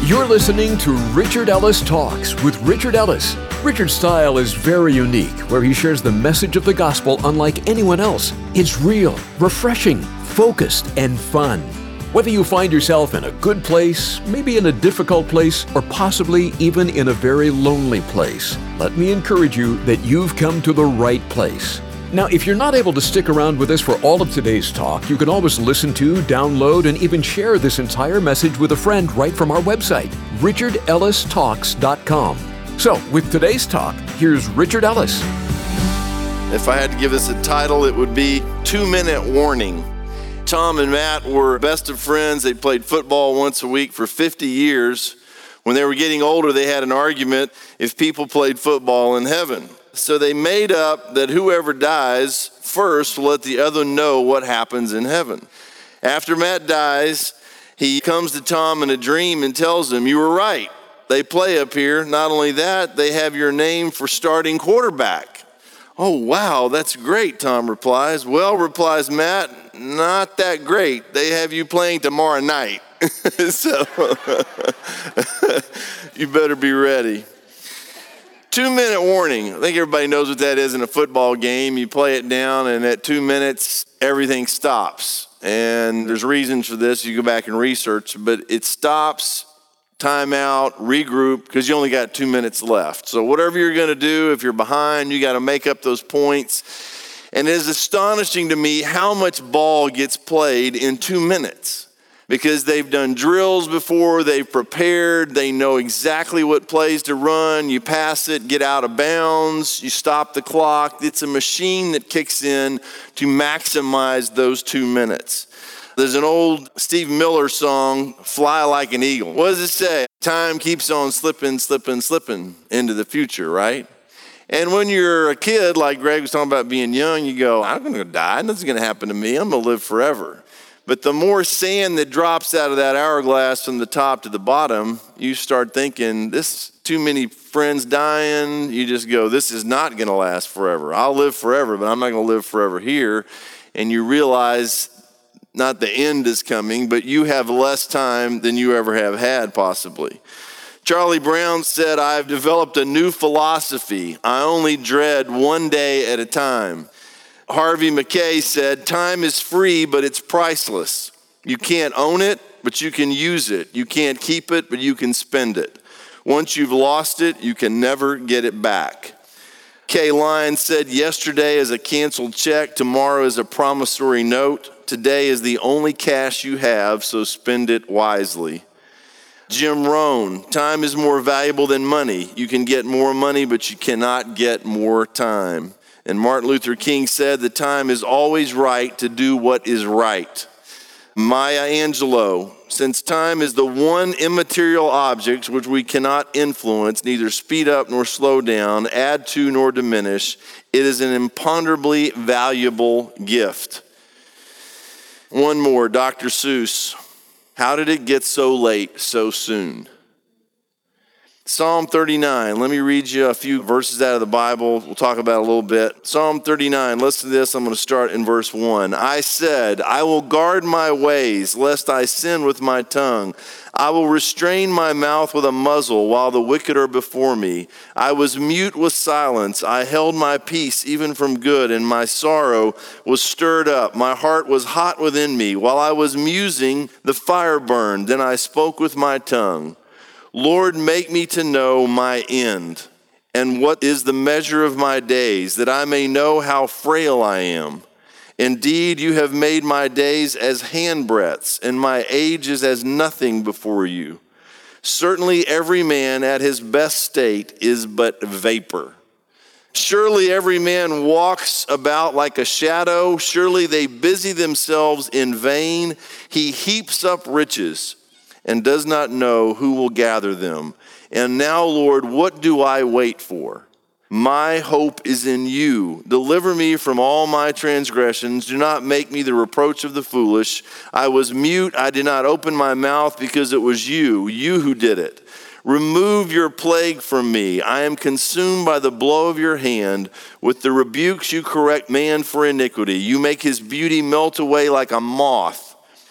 You're listening to Richard Ellis Talks with Richard Ellis. Richard's style is very unique, where he shares the message of the gospel unlike anyone else. It's real, refreshing, focused, and fun. Whether you find yourself in a good place, maybe in a difficult place, or possibly even in a very lonely place, let me encourage you that you've come to the right place. Now, if you're not able to stick around with us for all of today's talk, you can always listen to, download, and even share this entire message with a friend right from our website, richardellistalks.com. So, with today's talk, here's Richard Ellis. If I had to give this a title, it would be 2-Minute Warning. Tom and Matt were best of friends. They played football once a week for 50 years. When they were getting older, they had an argument if people played football in heaven. So they made up that whoever dies first will let the other know what happens in heaven. After Matt dies, he comes to Tom in a dream and tells him, "You were right. They play up here. Not only that, they have your name for starting quarterback." "Oh, wow, that's great," Tom replies. "Well," replies Matt, "not that great. They have you playing tomorrow night." So you better be ready. 2-minute warning. I think everybody knows what that is in a football game. You play it down, and at 2 minutes, everything stops. And there's reasons for this. You go back and research, but it stops, timeout, regroup, because you only got 2 minutes left. So whatever you're going to do, if you're behind, you got to make up those points. And it is astonishing to me how much ball gets played in 2 minutes. Because they've done drills before, they've prepared, they know exactly what plays to run. You pass it, get out of bounds, you stop the clock. It's a machine that kicks in to maximize those 2 minutes. There's an old Steve Miller song, "Fly Like an Eagle." What does it say? Time keeps on slipping, slipping, slipping into the future, right? And when you're a kid, like Greg was talking about being young, you go, "I'm going to die. Nothing's going to happen to me. I'm going to live forever." But the more sand that drops out of that hourglass from the top to the bottom, you start thinking, this too many friends dying. You just go, this is not going to last forever. I'll live forever, but I'm not going to live forever here. And you realize not the end is coming, but you have less time than you ever have had possibly. Charlie Brown said, "I've developed a new philosophy. I only dread one day at a time." Harvey Mackay said, "Time is free, but it's priceless. You can't own it, but you can use it. You can't keep it, but you can spend it. Once you've lost it, you can never get it back." Kay Lyons said, "Yesterday is a canceled check. Tomorrow is a promissory note. Today is the only cash you have, so spend it wisely." Jim Rohn, "Time is more valuable than money. You can get more money, but you cannot get more time." And Martin Luther King said, "The time is always right to do what is right." Maya Angelou, "Since time is the one immaterial object which we cannot influence, neither speed up nor slow down, add to nor diminish, it is an imponderably valuable gift." One more, Dr. Seuss, "How did it get so late so soon?" Psalm 39, let me read you a few verses out of the Bible. We'll talk about it a little bit. Psalm 39, listen to this. I'm going to start in verse 1. "I said, I will guard my ways, lest I sin with my tongue. I will restrain my mouth with a muzzle while the wicked are before me. I was mute with silence. I held my peace even from good, and my sorrow was stirred up. My heart was hot within me. While I was musing, the fire burned. Then I spoke with my tongue. Lord, make me to know my end, and what is the measure of my days, that I may know how frail I am. Indeed, you have made my days as handbreadths, and my age is as nothing before you. Certainly every man at his best state is but vapor. Surely every man walks about like a shadow. Surely they busy themselves in vain. He heaps up riches and does not know who will gather them. And now, Lord, what do I wait for? My hope is in you. Deliver me from all my transgressions. Do not make me the reproach of the foolish. I was mute. I did not open my mouth because it was you who did it. Remove your plague from me. I am consumed by the blow of your hand. With the rebukes you correct man for iniquity. You make his beauty melt away like a moth.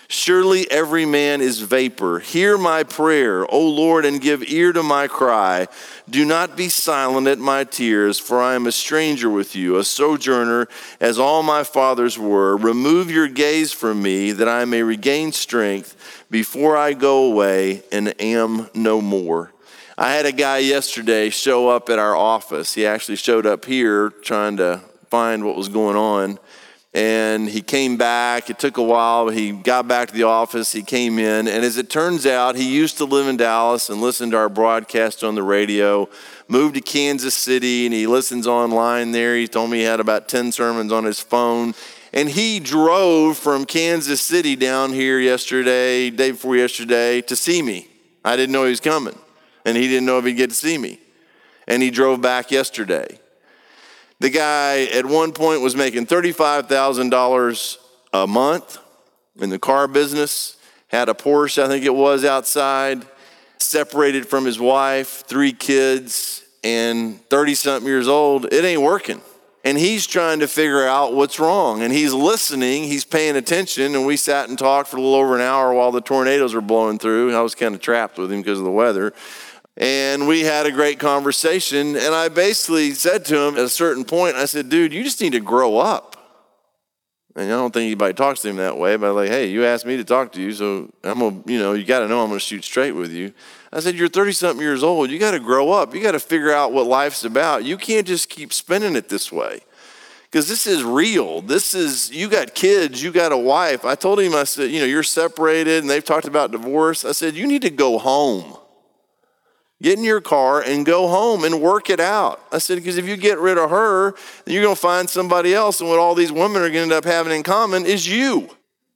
Surely every man is vapor. Hear my prayer, O Lord, and give ear to my cry. Do not be silent at my tears, for I am a stranger with you, a sojourner, as all my fathers were. Remove your gaze from me, that I may regain strength before I go away and am no more. I had a guy yesterday show up at our office. He actually showed up here trying to find what was going on. And he came back. It took a while, but he got back to the office. He came in, and as it turns out, he used to live in Dallas and listened to our broadcast on the radio, moved to Kansas City, and he listens online there. He told me he had about 10 sermons on his phone. And he drove from Kansas City down here yesterday, day before yesterday, to see me. I didn't know he was coming, and he didn't know if he'd get to see me. And he drove back yesterday. The guy at one point was making $35,000 a month in the car business, had a Porsche, I think it was, outside, separated from his wife, 3 kids, and 30-something years old. It ain't working. And he's trying to figure out what's wrong. And he's listening, he's paying attention, and we sat and talked for a little over an hour while the tornadoes were blowing through. I was kind of trapped with him because of the weather. And we had a great conversation, and I basically said to him at a certain point, I said, dude, you just need to grow up. And I don't think anybody talks to him that way, but I'm like, hey, you asked me to talk to you, so I'm gonna, you got to know I'm going to shoot straight with you. I said, you're 30-something years old. You got to grow up. You got to figure out what life's about. You can't just keep spinning it this way. Because this is real. You got kids, you got a wife. I told him, I said, you're separated, and they've talked about divorce. I said, you need to go home. Get in your car and go home and work it out. I said, because if you get rid of her, then you're going to find somebody else, and what all these women are going to end up having in common is you.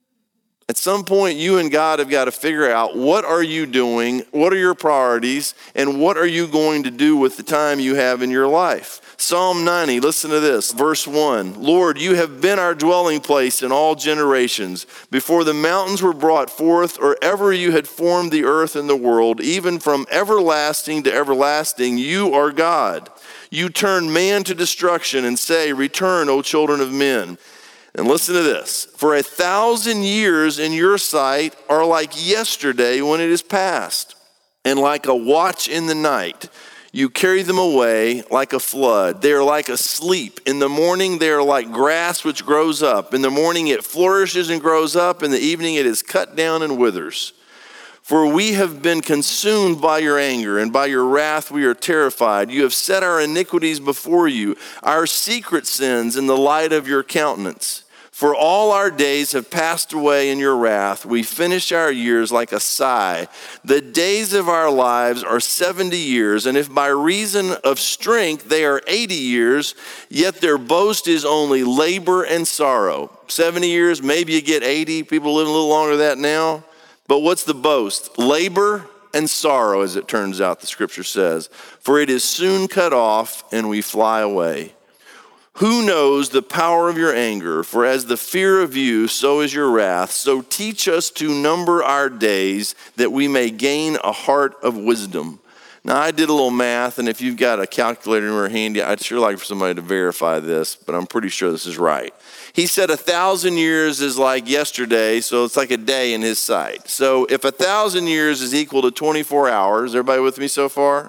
At some point, you and God have got to figure out, what are you doing, what are your priorities, and what are you going to do with the time you have in your life? Psalm 90, listen to this, verse 1. Lord, you have been our dwelling place in all generations. Before the mountains were brought forth, or ever you had formed the earth and the world, even from everlasting to everlasting, you are God. You turn man to destruction and say, return, O children of men. And listen to this. For 1,000 years in your sight are like yesterday when it is past, and like a watch in the night. You carry them away like a flood. They are like a sleep. In the morning they are like grass which grows up. In the morning it flourishes and grows up. In the evening it is cut down and withers. For we have been consumed by your anger, and by your wrath we are terrified. You have set our iniquities before you, our secret sins in the light of your countenance. For all our days have passed away in your wrath. We finish our years like a sigh. The days of our lives are 70 years, and if by reason of strength they are 80 years, yet their boast is only labor and sorrow. 70 years, maybe you get 80. People live a little longer than that now. But what's the boast? Labor and sorrow, as it turns out, the scripture says. For it is soon cut off, and we fly away. Who knows the power of your anger? For as the fear of you, so is your wrath. So teach us to number our days, that we may gain a heart of wisdom. Now, I did a little math, and if you've got a calculator in your handy, I'd sure like for somebody to verify this, but I'm pretty sure this is right. He said 1,000 years is like yesterday, so it's like a day in his sight. So if 1,000 years is equal to 24 hours, everybody with me so far?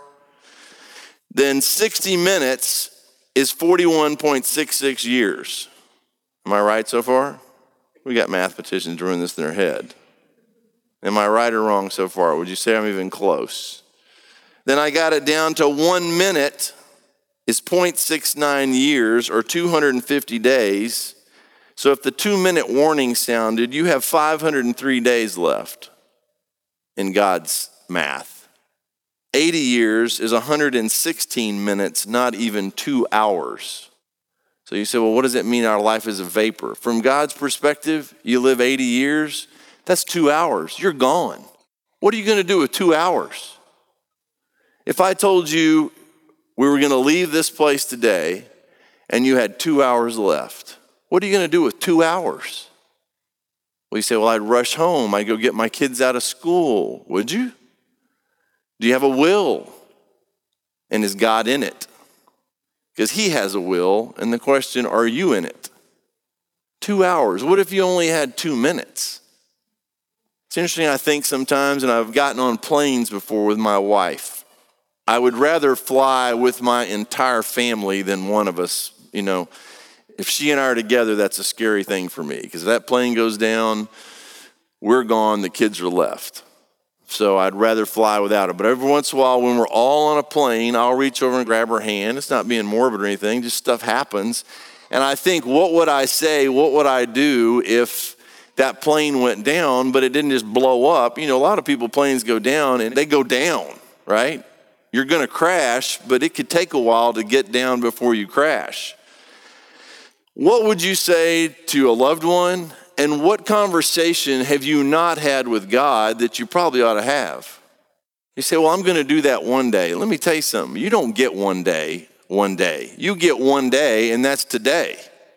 Then 60 minutes is 41.66 years. Am I right so far? We got mathematicians doing this in their head. Am I right or wrong so far? Would you say I'm even close? Then I got it down to 1 minute is 0.69 years, or 250 days. So if the 2-minute warning sounded, you have 503 days left in God's math. 80 years is 116 minutes, not even 2 hours. So you say, well, what does it mean our life is a vapor? From God's perspective, you live 80 years, that's 2 hours. You're gone. What are you going to do with 2 hours? If I told you we were going to leave this place today and you had 2 hours left, what are you going to do with 2 hours? Well, you say, well, I'd rush home. I'd go get my kids out of school. Would you? Do you have a will? And is God in it? Because he has a will, and the question, are you in it? 2 hours. What if you only had 2 minutes? It's interesting, I think sometimes, and I've gotten on planes before with my wife. I would rather fly with my entire family than one of us. If she and I are together, that's a scary thing for me, because if that plane goes down, we're gone, the kids are left. So I'd rather fly without her. But every once in a while, when we're all on a plane, I'll reach over and grab her hand. It's not being morbid or anything, just stuff happens. And I think, what would I say, what would I do if that plane went down, but it didn't just blow up? A lot of people, planes go down, and they go down, right? You're going to crash, but it could take a while to get down before you crash. What would you say to a loved one? And what conversation have you not had with God that you probably ought to have? You say, well, I'm going to do that one day. Let me tell you something. You don't get one day. You get one day, and that's today.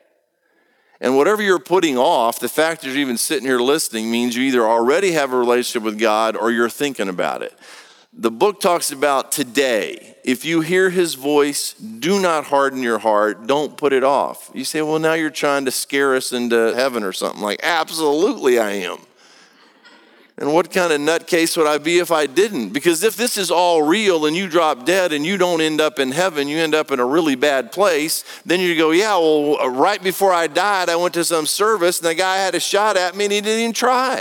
And whatever you're putting off, the fact that you're even sitting here listening means you either already have a relationship with God or you're thinking about it. The book talks about today. If you hear his voice, do not harden your heart. Don't put it off. You say, well, now you're trying to scare us into heaven or something. Like, absolutely I am. And what kind of nutcase would I be if I didn't? Because if this is all real and you drop dead and you don't end up in heaven, you end up in a really bad place, then you go, yeah, well, right before I died, I went to some service and the guy had a shot at me and he didn't even try.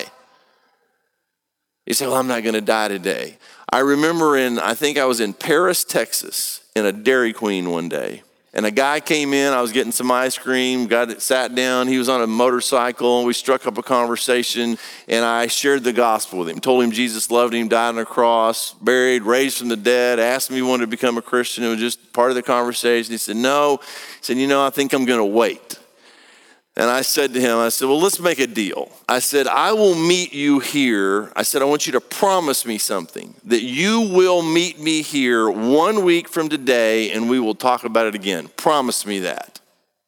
You say, well, I'm not going to die today. I remember I think I was in Paris, Texas, in a Dairy Queen one day. And a guy came in, I was getting some ice cream, sat down, he was on a motorcycle, and we struck up a conversation, and I shared the gospel with him, told him Jesus loved him, died on the cross, buried, raised from the dead, asked him if he wanted to become a Christian. It was just part of the conversation. He said, no. He said, I think I'm going to wait. And I said to him, well, let's make a deal. I said, I will meet you here. I said, I want you to promise me something, that you will meet me here 1 week from today and we will talk about it again. Promise me that.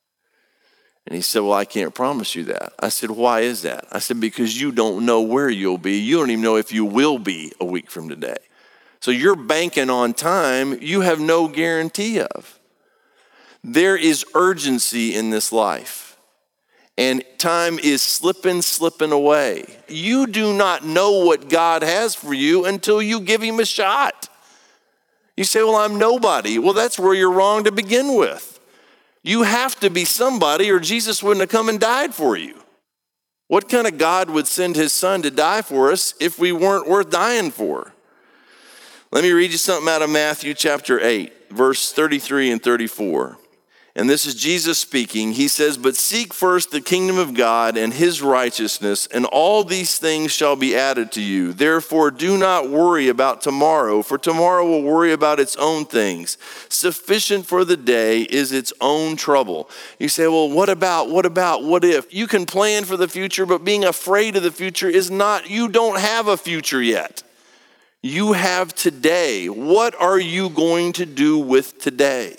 And he said, well, I can't promise you that. I said, why is that? I said, because you don't know where you'll be. You don't even know if you will be a week from today. So you're banking on time you have no guarantee of. There is urgency in this life. And time is slipping away. You do not know what God has for you until you give him a shot. You say, well, I'm nobody. Well, that's where you're wrong to begin with. You have to be somebody or Jesus wouldn't have come and died for you. What kind of God would send his son to die for us if we weren't worth dying for? Let me read you something out of Matthew chapter 8, verse 33 and 34. And this is Jesus speaking. He says, but seek first the kingdom of God and his righteousness, and all these things shall be added to you. Therefore, do not worry about tomorrow, for tomorrow will worry about its own things. Sufficient for the day is its own trouble. You say, well, what if? You can plan for the future, but being afraid of the future is not, you don't have a future yet. You have today. What are you going to do with today?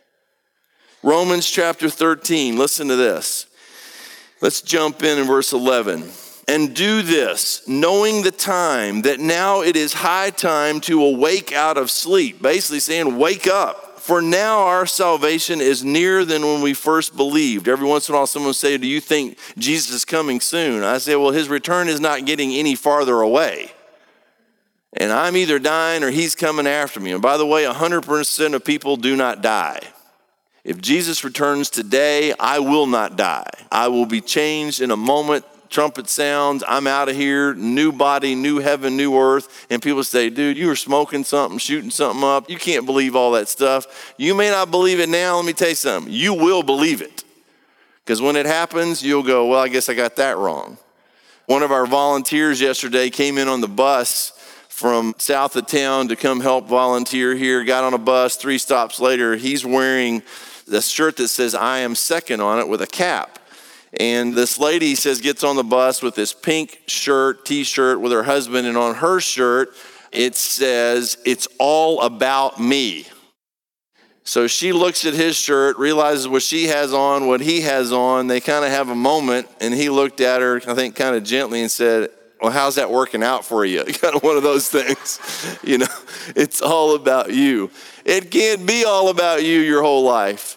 Romans chapter 13, listen to this. Let's jump in verse 11. And do this, knowing the time, that now it is high time to awake out of sleep. Basically saying, wake up. For now our salvation is nearer than when we first believed. Every once in a while someone will say, do you think Jesus is coming soon? I say, well, his return is not getting any farther away. And I'm either dying or he's coming after me. And by the way, 100% of people do not die. If Jesus returns today, I will not die. I will be changed in a moment. Trumpet sounds, I'm out of here, new body, new heaven, new earth. And people say, dude, you were smoking something, shooting something up. You can't believe all that stuff. You may not believe it now. Let me tell you something. You will believe it. Because when it happens, you'll go, well, I guess I got that wrong. One of our volunteers yesterday came in on the bus from south of town to come help volunteer here, got on a bus, 3 stops later, he's wearing the shirt that says I am second on it with a cap. And this lady, he says, gets on the bus with this pink shirt, t-shirt with her husband, and on her shirt, it says, it's all about me. So she looks at his shirt, realizes what she has on, what he has on. They kind of have a moment, and he looked at her, I think kind of gently, and said, well, how's that working out for you? Kind of one of those things. It's all about you. It can't be all about you your whole life.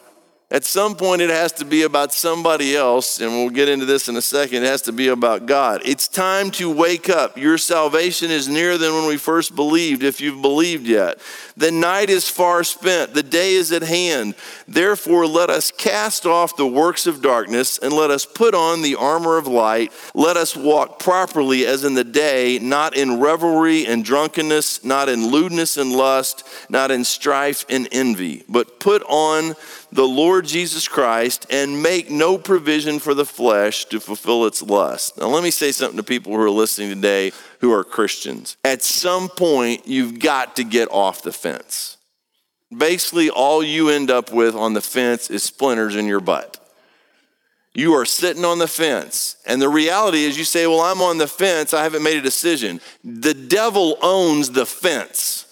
At some point, it has to be about somebody else, and we'll get into this in a second. It has to be about God. It's time to wake up. Your salvation is nearer than when we first believed, if you've believed yet. The night is far spent. The day is at hand. Therefore, let us cast off the works of darkness, and let us put on the armor of light. Let us walk properly as in the day, not in revelry and drunkenness, not in lewdness and lust, not in strife and envy, but put on the Lord Jesus Christ and make no provision for the flesh to fulfill its lust. Now let me say something to people who are listening today who are Christians. At some point, you've got to get off the fence. Basically, all you end up with on the fence is splinters in your butt. You are sitting on the fence. And the reality is you say, well, I'm on the fence. I haven't made a decision. The devil owns the fence.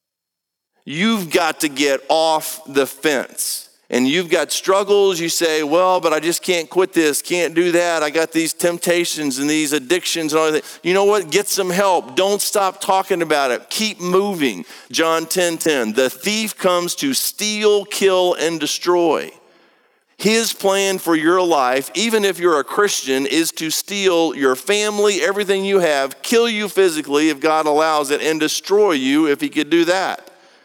You've got to get off the fence. And you've got struggles, you say, well, but I just can't quit this, can't do that. I got these temptations and these addictions and all that. You know what? Get some help. Don't stop talking about it. Keep moving. John 10:10, the thief comes to steal, kill, and destroy. His plan for your life, even if you're a Christian, is to steal your family, everything you have, kill you physically if God allows it, and destroy you if he could do that.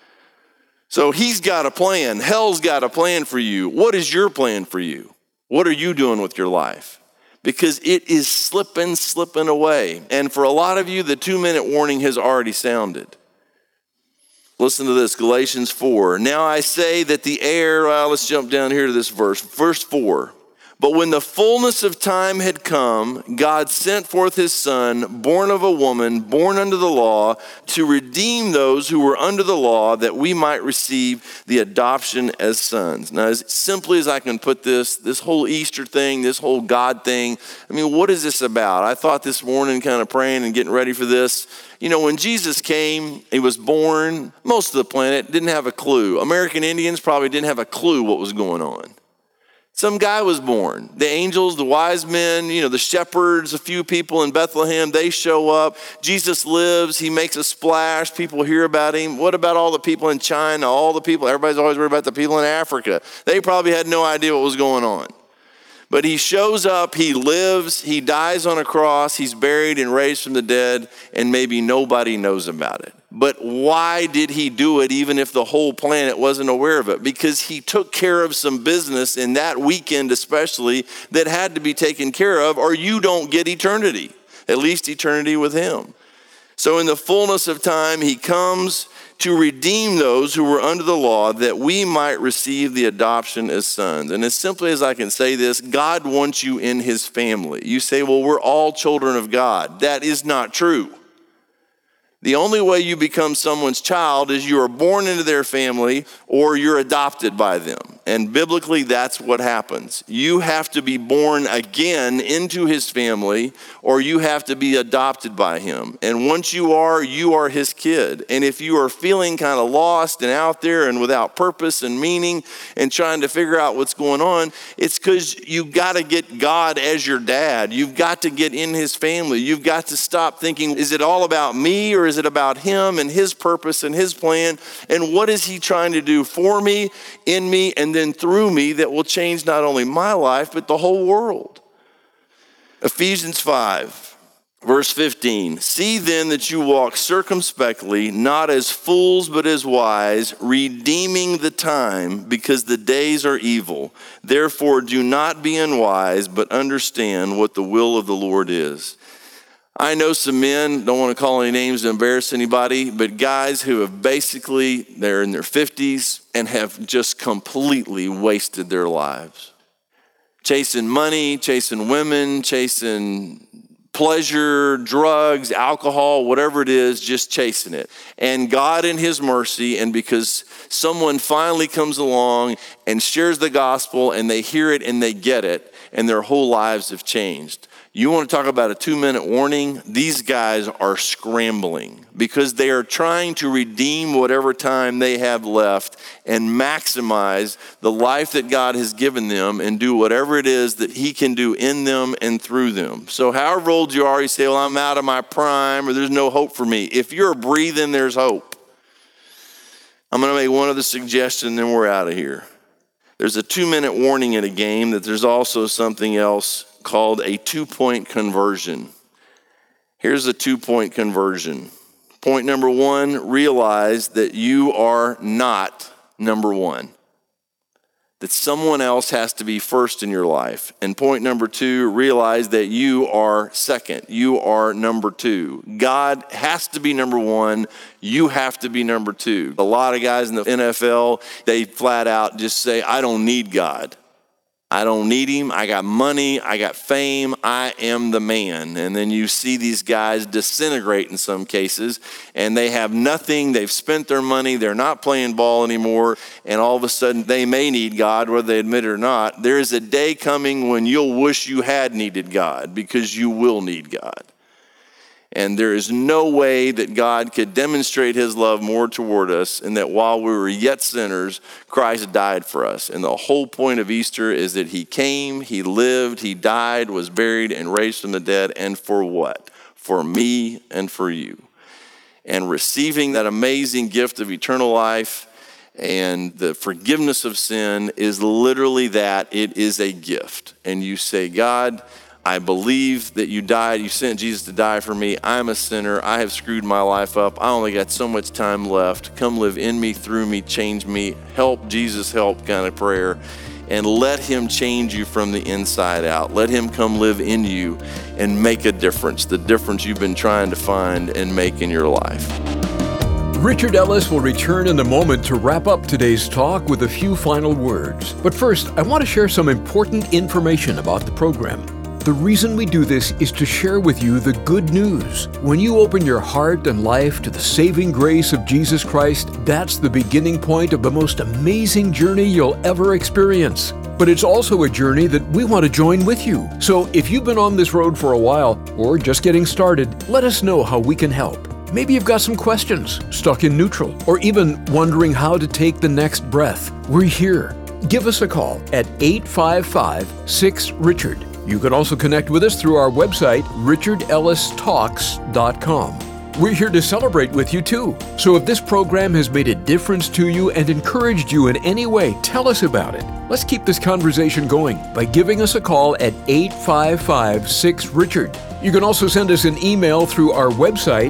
So he's got a plan. Hell's got a plan for you. What is your plan for you? What are you doing with your life? Because it is slipping away. And for a lot of you, the 2-minute warning has already sounded. Listen to this, Galatians 4. Now I say that the heir, let's jump down here to this verse. Verse 4. But when the fullness of time had come, God sent forth his son, born of a woman, born under the law, to redeem those who were under the law, that we might receive the adoption as sons. Now, as simply as I can put this whole Easter thing, this whole God thing, I mean, what is this about? I thought this morning, kind of praying and getting ready for this, you know, when Jesus came, he was born, most of the planet didn't have a clue. American Indians probably didn't have a clue what was going on. Some guy was born. The angels, the wise men, you know, the shepherds, a few people in Bethlehem, they show up. Jesus lives. He makes a splash. People hear about him. What about all the people in China, all the people? Everybody's always worried about the people in Africa. They probably had no idea what was going on. But he shows up, he lives, he dies on a cross, he's buried and raised from the dead, and maybe nobody knows about it. But why did he do it even if the whole planet wasn't aware of it? Because he took care of some business in that weekend especially that had to be taken care of, or you don't get eternity, at least eternity with him. So in the fullness of time, he comes to redeem those who were under the law, that we might receive the adoption as sons. And as simply as I can say this, God wants you in his family. You say, well, we're all children of God. That is not true. The only way you become someone's child is you are born into their family or you're adopted by them. And biblically, that's what happens. You have to be born again into his family, or you have to be adopted by him. And once you are his kid. And if you are feeling kind of lost and out there and without purpose and meaning and trying to figure out what's going on, it's because you've got to get God as your dad. You've got to get in his family. You've got to stop thinking, is it all about me, or is it about him and his purpose and his plan? And what is he trying to do for me, in me, and then through me that will change not only my life, but the whole world? Ephesians 5, verse 15. See then that you walk circumspectly, not as fools, but as wise, redeeming the time, because the days are evil. Therefore do not be unwise, but understand what the will of the Lord is. I know some men, don't want to call any names to embarrass anybody, but guys who have basically, they're in their 50s and have just completely wasted their lives. Chasing money, chasing women, chasing pleasure, drugs, alcohol, whatever it is, just chasing it. And God in his mercy, and because someone finally comes along and shares the gospel and they hear it and they get it, and their whole lives have changed. You want to talk about a 2-minute warning? These guys are scrambling because they are trying to redeem whatever time they have left and maximize the life that God has given them and do whatever it is that he can do in them and through them. So however old you are, you say, well, I'm out of my prime, or there's no hope for me. If you're breathing, there's hope. I'm going to make one other suggestion, then we're out of here. There's a 2-minute warning in a game that there's also something else called a 2-point conversion. Here's a 2-point conversion. Point number 1, realize that you are not number 1. That someone else has to be first in your life. And point number 2, realize that you are second. You are number 2. God has to be number 1. You have to be number 2. A lot of guys in the NFL, they flat out just say, I don't need God. I don't need him. I got money. I got fame. I am the man. And then you see these guys disintegrate in some cases, and they have nothing. They've spent their money. They're not playing ball anymore. And all of a sudden, they may need God, whether they admit it or not. There is a day coming when you'll wish you had needed God, because you will need God. And there is no way that God could demonstrate his love more toward us, and that while we were yet sinners, Christ died for us. And the whole point of Easter is that he came, he lived, he died, was buried, and raised from the dead. And for what? For me and for you. And receiving that amazing gift of eternal life and the forgiveness of sin is literally that. It is a gift. And you say, God, I believe that you died. You sent Jesus to die for me. I'm a sinner. I have screwed my life up. I only got so much time left. Come live in me, through me, change me. Help, Jesus, help kind of prayer. And let him change you from the inside out. Let him come live in you and make a difference, the difference you've been trying to find and make in your life. Richard Ellis will return in a moment to wrap up today's talk with a few final words. But first, I want to share some important information about the program. The reason we do this is to share with you the good news. When you open your heart and life to the saving grace of Jesus Christ, that's the beginning point of the most amazing journey you'll ever experience. But it's also a journey that we want to join with you. So if you've been on this road for a while, or just getting started, let us know how we can help. Maybe you've got some questions, stuck in neutral, or even wondering how to take the next breath. We're here. Give us a call at 855-6-RICHARD. You can also connect with us through our website, richardellistalks.com. We're here to celebrate with you too. So if this program has made a difference to you and encouraged you in any way, tell us about it. Let's keep this conversation going by giving us a call at 855-6-RICHARD. You can also send us an email through our website,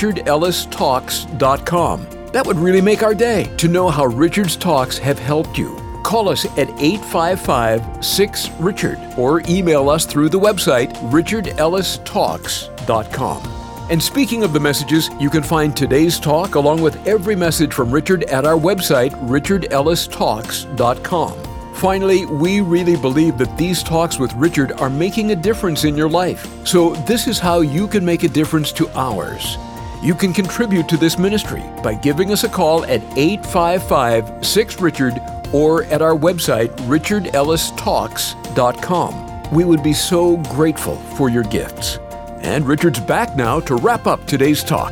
richardellistalks.com. That would really make our day to know how Richard's Talks have helped you. Call us at 855-6-RICHARD or email us through the website richardellistalks.com. And speaking of the messages, you can find today's talk along with every message from Richard at our website richardellistalks.com. Finally, we really believe that these talks with Richard are making a difference in your life. So this is how you can make a difference to ours. You can contribute to this ministry by giving us a call at 855-6-RICHARD or at our website, richardellistalks.com. We would be so grateful for your gifts. And Richard's back now to wrap up today's talk.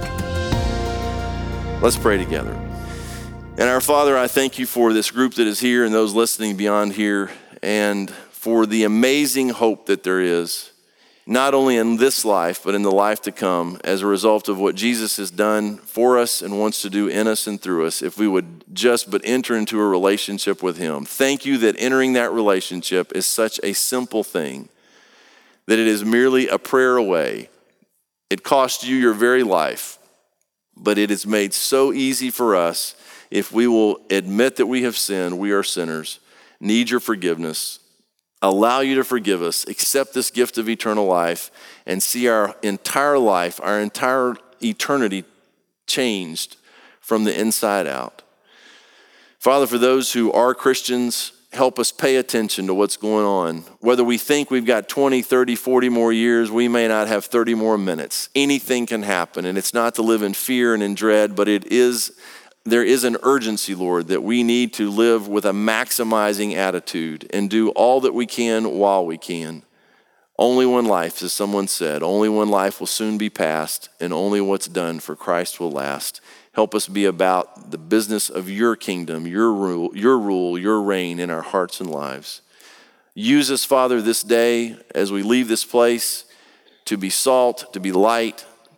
Let's pray together. And our Father, I thank you for this group that is here and those listening beyond here, and for the amazing hope that there is, not only in this life, but in the life to come, as a result of what Jesus has done for us and wants to do in us and through us, if we would just but enter into a relationship with him. Thank you that entering that relationship is such a simple thing, that it is merely a prayer away. It cost you your very life, but it is made so easy for us if we will admit that we have sinned, we are sinners, need your forgiveness, allow you to forgive us, accept this gift of eternal life, and see our entire life, our entire eternity changed from the inside out. Father, for those who are Christians, help us pay attention to what's going on. Whether we think we've got 20, 30, 40 more years, we may not have 30 more minutes. Anything can happen, and it's not to live in fear and in dread, but there is an urgency, Lord, that we need to live with a maximizing attitude and do all that we can while we can. Only one life, as someone said, only one life will soon be passed, and only what's done for Christ will last. Help us be about the business of your kingdom, your rule, your reign in our hearts and lives. Use us, Father, this day as we leave this place to be salt, to be light,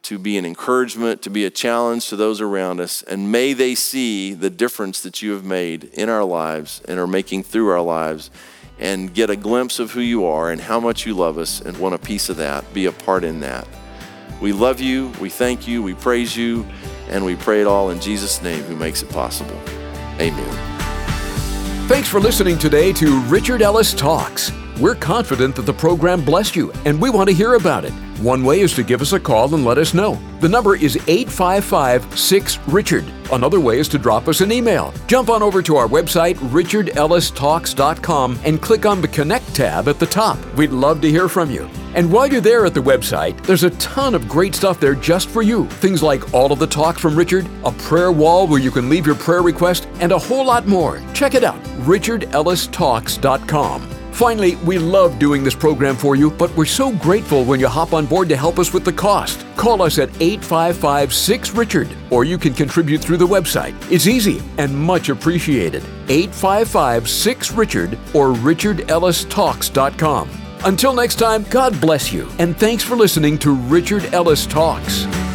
to be an encouragement, to be a challenge to those around us. And may they see the difference that you have made in our lives and are making through our lives, and get a glimpse of who you are and how much you love us and want a piece of that, be a part in that. We love you, we thank you, we praise you, and we pray it all in Jesus' name who makes it possible. Amen. Thanks for listening today to Richard Ellis Talks. We're confident that the program blessed you, and we want to hear about it. One way is to give us a call and let us know. The number is 855-6-RICHARD. Another way is to drop us an email. Jump on over to our website, richardellistalks.com, and click on the Connect tab at the top. We'd love to hear from you. And while you're there at the website, there's a ton of great stuff there just for you. Things like all of the talks from Richard, a prayer wall where you can leave your prayer request, and a whole lot more. Check it out, richardellistalks.com. Finally, we love doing this program for you, but we're so grateful when you hop on board to help us with the cost. Call us at 855-6-RICHARD, or you can contribute through the website. It's easy and much appreciated. 855-6-RICHARD or richardellistalks.com. Until next time, God bless you, and thanks for listening to Richard Ellis Talks.